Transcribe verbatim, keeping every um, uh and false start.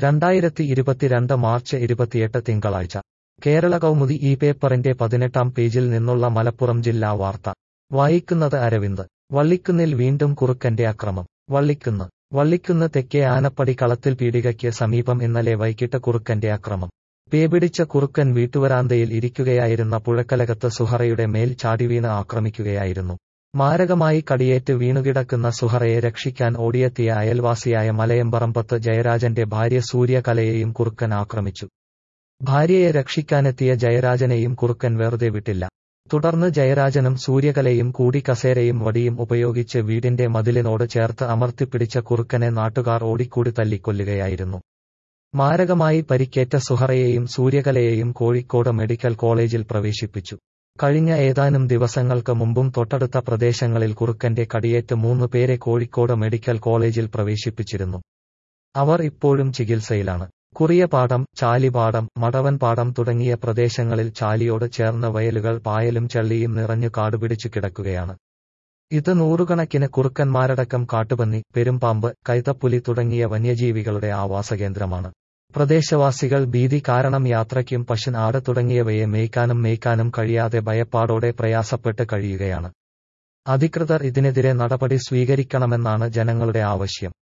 രണ്ടായിരത്തി ഇരുപത്തിരണ്ട് മാർച്ച് ഇരുപത്തിയെട്ട് തിങ്കളാഴ്ച കേരള കൗമുദി ഈ പേപ്പറിന്റെ പതിനെട്ടാം പേജിൽ നിന്നുള്ള മലപ്പുറം ജില്ലാ വാർത്ത വായിക്കുന്നത് അരവിന്ദ്. വള്ളിക്കുന്നിൽ വീണ്ടും കുറുക്കന്റെ അക്രമം. വള്ളിക്കുന്ന് വള്ളിക്കുന്ന് തെക്കേ ആനപ്പടി കളത്തിൽ പീടികയ്ക്ക് സമീപം ഇന്നലെ വൈകിട്ട് കുറുക്കന്റെ അക്രമം. പേപിടിച്ച കുറുക്കൻ വീട്ടുവരാന്തയിൽ ഇരിക്കുകയായിരുന്ന പുഴക്കലകത്ത് സുഹറയുടെ മേൽ ചാടിവീണ് ആക്രമിക്കുകയായിരുന്നു. മാരകമായി കടിയേറ്റ് വീണുകിടക്കുന്ന സുഹറയെ രക്ഷിക്കാൻ ഓടിയെത്തിയ അയൽവാസിയായ മലയമ്പറമ്പത്ത് ജയരാജന്റെ ഭാര്യ സൂര്യകലയെയും കുറുക്കൻ ആക്രമിച്ചു. ഭാര്യയെ രക്ഷിക്കാനെത്തിയ ജയരാജനെയും കുറുക്കൻ വെറുതെ വിട്ടില്ല. തുടർന്ന് ജയരാജനും സൂര്യകലയും കൂടി കസേരയും വടിയും ഉപയോഗിച്ച് വീടിന്റെ മതിലിനോട് ചേർത്ത് അമർത്തിപ്പിടിച്ച കുറുക്കനെ നാട്ടുകാർ ഓടിക്കൂടി തല്ലിക്കൊല്ലുകയായിരുന്നു. മാരകമായി പരിക്കേറ്റ സുഹറയെയും സൂര്യകലയെയും കോഴിക്കോട് മെഡിക്കൽ കോളേജിൽ പ്രവേശിപ്പിച്ചു. കഴിഞ്ഞ ഏതാനും ദിവസങ്ങൾക്ക് മുമ്പും തൊട്ടടുത്ത പ്രദേശങ്ങളിൽ കുറുക്കന്റെ കടിയേറ്റ് മൂന്ന് പേരെ കോഴിക്കോട് മെഡിക്കൽ കോളേജിൽ പ്രവേശിപ്പിച്ചിരുന്നു. അവർ ഇപ്പോഴും ചികിത്സയിലാണ്. കുറിയപാടം, ചാലിപാടം, മടവൻപാടം തുടങ്ങിയ പ്രദേശങ്ങളിൽ ചാലിയോട് ചേർന്ന വയലുകൾ പായലും ചള്ളിയും നിറഞ്ഞു കാടുപിടിച്ചു കിടക്കുകയാണ്. ഇത് നൂറുകണക്കിന് കുറുക്കന്മാരടക്കം കാട്ടുപന്നി, പെരുമ്പാമ്പ്, കൈതപ്പുലി തുടങ്ങിയ വന്യജീവികളുടെ ആവാസകേന്ദ്രമാണ്. പ്രദേശവാസികൾ ഭീതി കാരണം യാത്രയ്ക്കും പശു, ആട് തുടങ്ങിയവയെ മേയ്ക്കാനും മേയ്ക്കാനും കഴിയാതെ ഭയപ്പാടോടെ പ്രയാസപ്പെട്ട് കഴിയുകയാണ്. അധികൃതർ ഇതിനെതിരെ നടപടി സ്വീകരിക്കണമെന്നാണ് ജനങ്ങളുടെ ആവശ്യം.